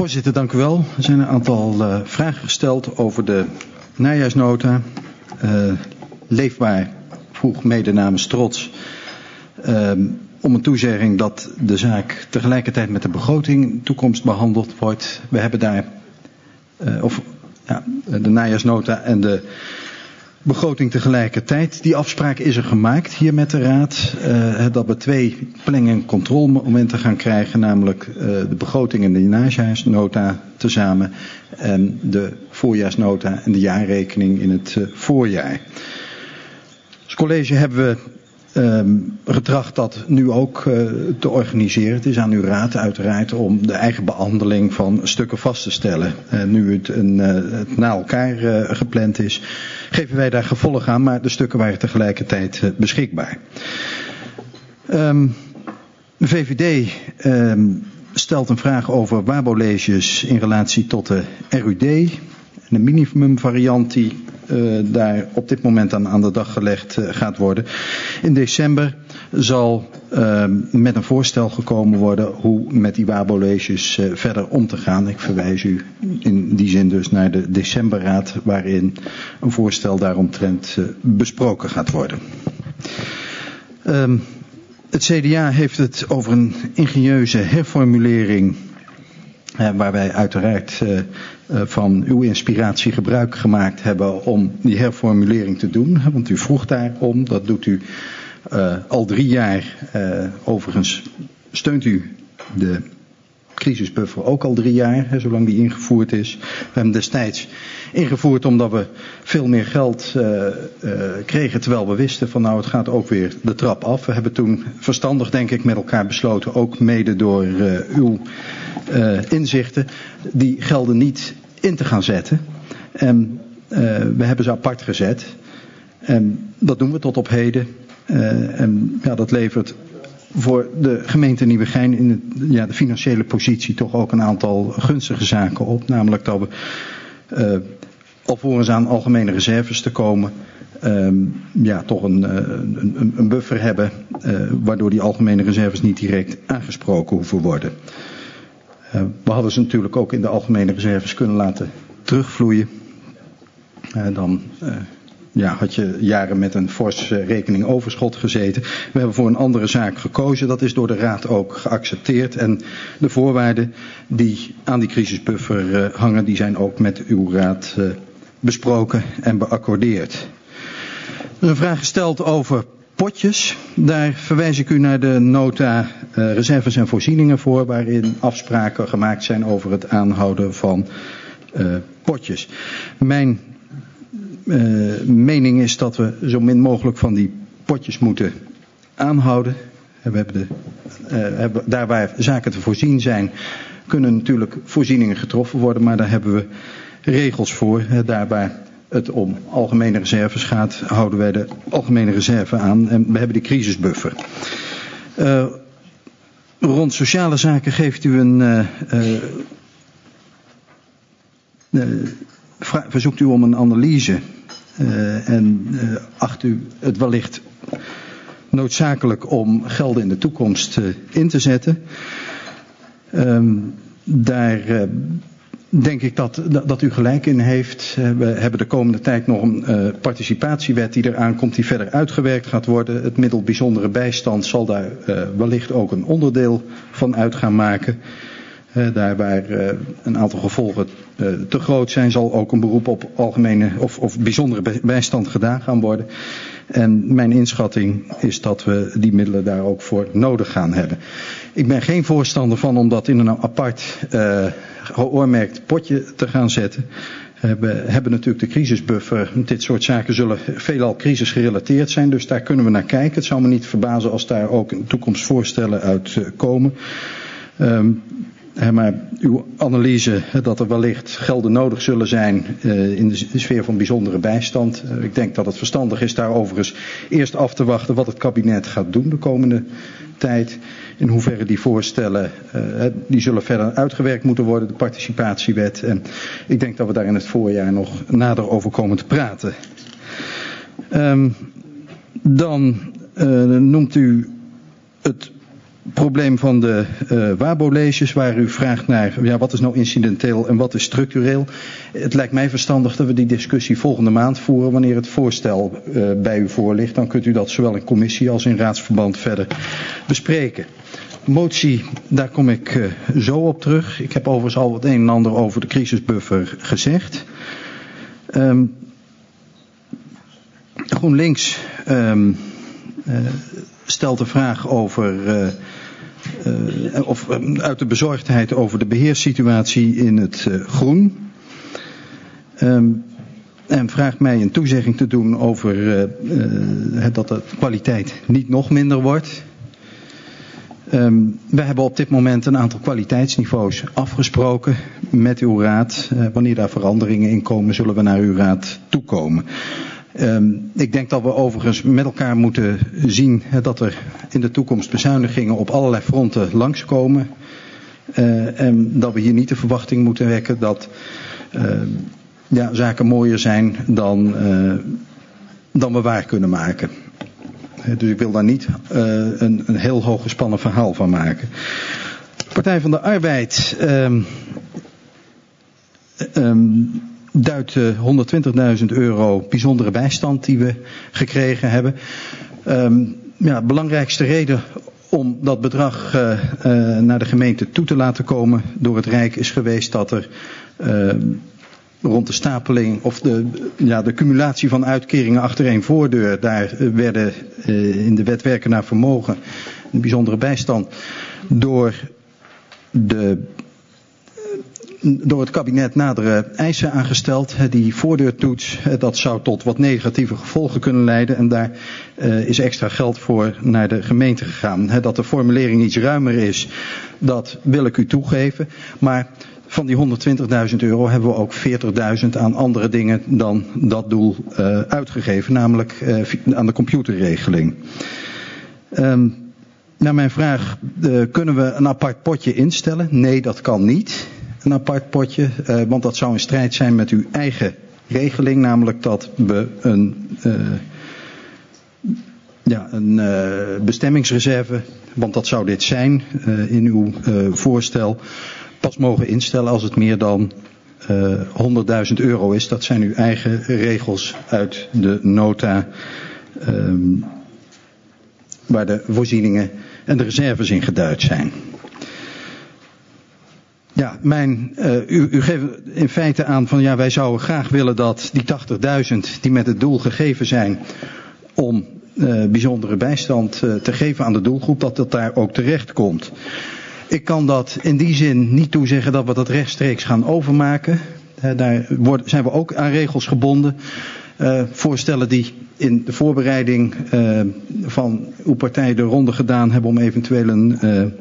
Voorzitter, dank u wel. Er zijn een aantal vragen gesteld over de najaarsnota. Leefbaar vroeg mede namens Trots om een toezegging dat de zaak tegelijkertijd met de begroting in de toekomst behandeld wordt. We hebben daar de najaarsnota en de begroting tegelijkertijd. Die afspraak is er gemaakt hier met de Raad. Dat we 2 planning- en controlemomenten gaan krijgen. Namelijk de begroting en de najaarsnota tezamen. En de voorjaarsnota en de jaarrekening in het voorjaar. Als college hebben we getracht dat nu ook te organiseren. Het is aan uw Raad uiteraard om de eigen behandeling van stukken vast te stellen. Nu het na elkaar gepland is, geven wij daar gevolg aan, maar de stukken waren tegelijkertijd beschikbaar. De VVD stelt een vraag over waarbolleges in relatie tot de RUD. De minimumvariant die daar op dit moment aan de dag gelegd gaat worden. In december zal met een voorstel gekomen worden hoe met die waarbolleges verder om te gaan. Ik verwijs u in die zin dus naar de decemberraad waarin een voorstel daaromtrent besproken gaat worden. Het CDA heeft het over een ingenieuze herformulering waar wij uiteraard van uw inspiratie gebruik gemaakt hebben om die herformulering te doen. Want u vroeg daarom, dat doet u al 3 jaar. Overigens steunt u de crisisbuffer ook al 3 jaar, zolang die ingevoerd is. We hebben hem destijds ingevoerd omdat we veel meer geld kregen, terwijl we wisten van nou het gaat ook weer de trap af. We hebben toen verstandig denk ik met elkaar besloten, ook mede door uw inzichten, die gelden niet in te gaan zetten. En we hebben ze apart gezet. En dat doen we tot op heden. En ja, dat levert voor de gemeente Nieuwegein in de financiële positie toch ook een aantal gunstige zaken op. Namelijk dat we alvorens aan algemene reserves te komen toch een buffer hebben waardoor die algemene reserves niet direct aangesproken hoeven worden. We hadden ze natuurlijk ook in de algemene reserves kunnen laten terugvloeien. Dan had je jaren met een fors rekening overschot gezeten. We hebben voor een andere zaak gekozen. Dat is door de Raad ook geaccepteerd. En de voorwaarden die aan die crisisbuffer hangen, die zijn ook met uw Raad besproken en beaccordeerd. Er is een vraag gesteld over potjes. Daar verwijs ik u naar de nota reserves en voorzieningen voor, waarin afspraken gemaakt zijn over het aanhouden van potjes. Mijn mening is dat we zo min mogelijk van die potjes moeten aanhouden. We hebben daar waar zaken te voorzien zijn, kunnen natuurlijk voorzieningen getroffen worden, maar daar hebben we regels voor. Daar waar het om algemene reserves gaat, houden wij de algemene reserve aan en we hebben de crisisbuffer. Rond sociale zaken geeft u verzoekt u om een analyse en acht u het wellicht noodzakelijk om gelden in de toekomst in te zetten. Daar denk ik dat u gelijk in heeft. We hebben de komende tijd nog een participatiewet die eraan komt, die verder uitgewerkt gaat worden. Het middel bijzondere bijstand zal daar wellicht ook een onderdeel van uit gaan maken. Daar waar een aantal gevolgen te groot zijn, zal ook een beroep op algemene of bijzondere bijstand gedaan gaan worden. En mijn inschatting is dat we die middelen daar ook voor nodig gaan hebben. Ik ben geen voorstander van om dat in een apart geoormerkt potje te gaan zetten. We hebben natuurlijk de crisisbuffer. Dit soort zaken zullen veelal crisisgerelateerd zijn, dus daar kunnen we naar kijken. Het zou me niet verbazen als daar ook in de toekomst voorstellen uit komen. Maar uw analyse dat er wellicht gelden nodig zullen zijn in de sfeer van bijzondere bijstand. Ik denk dat het verstandig is daar overigens eerst af te wachten wat het kabinet gaat doen de komende tijd. In hoeverre die voorstellen, die zullen verder uitgewerkt moeten worden, de participatiewet. En ik denk dat we daar in het voorjaar nog nader over komen te praten. Dan noemt u het probleem van de WABO-leges, waar u vraagt naar wat is nou incidenteel en wat is structureel. Het lijkt mij verstandig dat we die discussie volgende maand voeren wanneer het voorstel bij u voor ligt. Dan kunt u dat zowel in commissie als in raadsverband verder bespreken. Motie, daar kom ik zo op terug. Ik heb overigens al het een en ander over de crisisbuffer gezegd. GroenLinks stelt de vraag over, uit de bezorgdheid over de beheerssituatie in het groen. En vraagt mij een toezegging te doen over dat de kwaliteit niet nog minder wordt. We hebben op dit moment een aantal kwaliteitsniveaus afgesproken met uw raad. Wanneer daar veranderingen in komen, zullen we naar uw raad toekomen. Ik denk dat we overigens met elkaar moeten zien dat er in de toekomst bezuinigingen op allerlei fronten langskomen. En dat we hier niet de verwachting moeten wekken dat zaken mooier zijn dan we waar kunnen maken. Dus ik wil daar niet een heel hoog gespannen verhaal van maken. Partij van de Arbeid duidt 120.000 euro bijzondere bijstand die we gekregen hebben. De belangrijkste reden om dat bedrag naar de gemeente toe te laten komen door het Rijk is geweest dat er rond de stapeling of de cumulatie van uitkeringen achter één voordeur, daar werden in de wet werken naar vermogen een bijzondere bijstand door het kabinet nadere eisen aangesteld. Die voordeurtoets, dat zou tot wat negatieve gevolgen kunnen leiden en daar is extra geld voor naar de gemeente gegaan. Dat de formulering iets ruimer is, dat wil ik u toegeven, maar van die 120.000 euro hebben we ook 40.000 aan andere dingen dan dat doel uitgegeven, namelijk aan de computerregeling. Naar mijn vraag, kunnen we een apart potje instellen? Nee, dat kan niet, een apart potje, want dat zou in strijd zijn met uw eigen regeling, namelijk dat we een bestemmingsreserve, want dat zou dit zijn in uw voorstel, pas mogen instellen als het meer dan 100.000 euro is. Dat zijn uw eigen regels uit de nota waar de voorzieningen en de reserves in geduid zijn. Ja, u geeft in feite aan van wij zouden graag willen dat die 80.000 die met het doel gegeven zijn om bijzondere bijstand te geven aan de doelgroep, dat daar ook terecht komt. Ik kan dat in die zin niet toezeggen dat we dat rechtstreeks gaan overmaken. Daar zijn we ook aan regels gebonden. Voorstellen die in de voorbereiding van uw partij de ronde gedaan hebben om eventueel een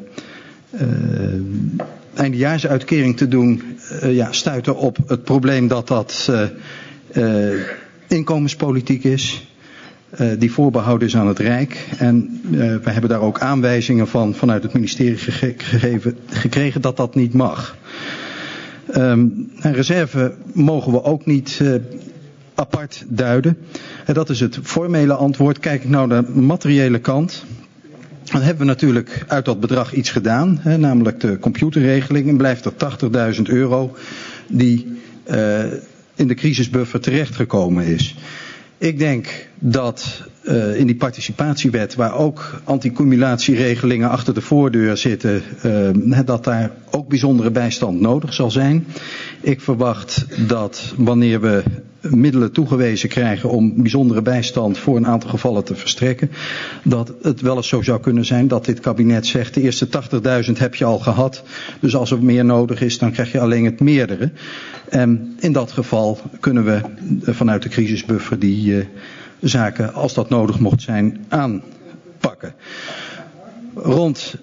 eindejaarsuitkering te doen, stuiten op het probleem dat inkomenspolitiek is. Die voorbehouden is aan het Rijk. En we hebben daar ook aanwijzingen vanuit het ministerie gekregen dat dat niet mag. Een reserve mogen we ook niet apart duiden. Dat is het formele antwoord. Kijk ik nou naar de materiële kant. Dan hebben we natuurlijk uit dat bedrag iets gedaan. Namelijk de computerregeling. En blijft er 80.000 euro die in de crisisbuffer terechtgekomen is. Ik denk dat in die participatiewet, waar ook anticumulatieregelingen achter de voordeur zitten, dat daar ook bijzondere bijstand nodig zal zijn. Ik verwacht dat wanneer we middelen toegewezen krijgen om bijzondere bijstand voor een aantal gevallen te verstrekken, dat het wel eens zo zou kunnen zijn dat dit kabinet zegt, de eerste 80.000 heb je al gehad, dus als er meer nodig is, dan krijg je alleen het meerdere. En in dat geval kunnen we vanuit de crisisbuffer die zaken, als dat nodig mocht zijn, aanpakken. Rond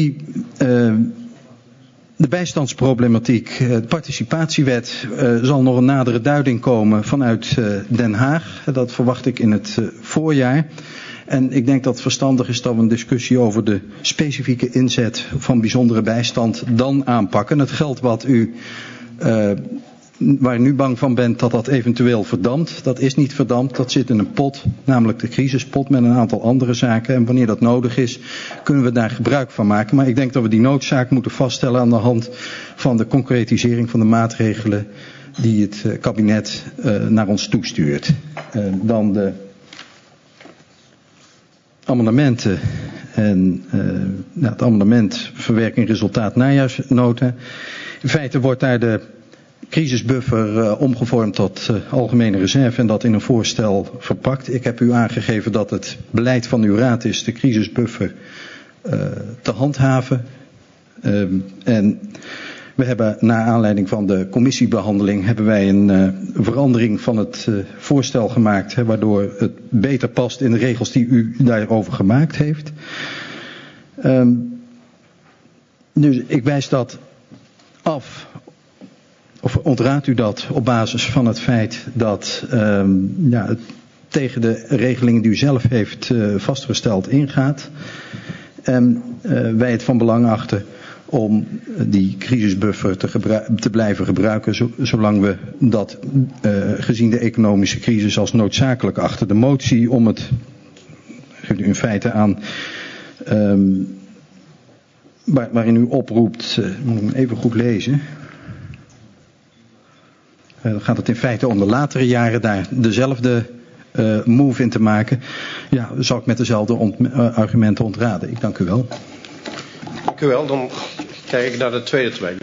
de bijstandsproblematiek, de participatiewet, zal nog een nadere duiding komen vanuit Den Haag. Dat verwacht ik in het voorjaar. En ik denk dat het verstandig is dat we een discussie over de specifieke inzet van bijzondere bijstand dan aanpakken. Het geld wat u waar u nu bang van bent dat dat eventueel verdampt. Dat is niet verdampt, dat zit in een pot, namelijk de crisispot met een aantal andere zaken. En wanneer dat nodig is, kunnen we daar gebruik van maken. Maar ik denk dat we die noodzaak moeten vaststellen aan de hand van de concretisering van de maatregelen die het kabinet naar ons toestuurt. Dan de amendementen en het amendement verwerking resultaat najaarsnota. In feite wordt daar de crisisbuffer omgevormd tot algemene reserve en dat in een voorstel verpakt. Ik heb u aangegeven dat het beleid van uw raad is de crisisbuffer te handhaven. En we hebben naar aanleiding van de commissiebehandeling hebben wij een verandering van het voorstel gemaakt, waardoor het beter past in de regels die u daarover gemaakt heeft. Dus ik wijs dat af, of ontraad u dat op basis van het feit dat het tegen de regelingen die u zelf heeft vastgesteld ingaat. En wij het van belang achten om die crisisbuffer te blijven gebruiken zolang we dat gezien de economische crisis als noodzakelijk achten. De motie om het, geeft u in feite aan, waarin u oproept, moet ik hem even goed lezen. Dan gaat het in feite om de latere jaren daar dezelfde move in te maken. Ja, zou ik met dezelfde argumenten ontraden. Ik dank u wel. Dank u wel. Dan kijk ik naar de tweede termijn.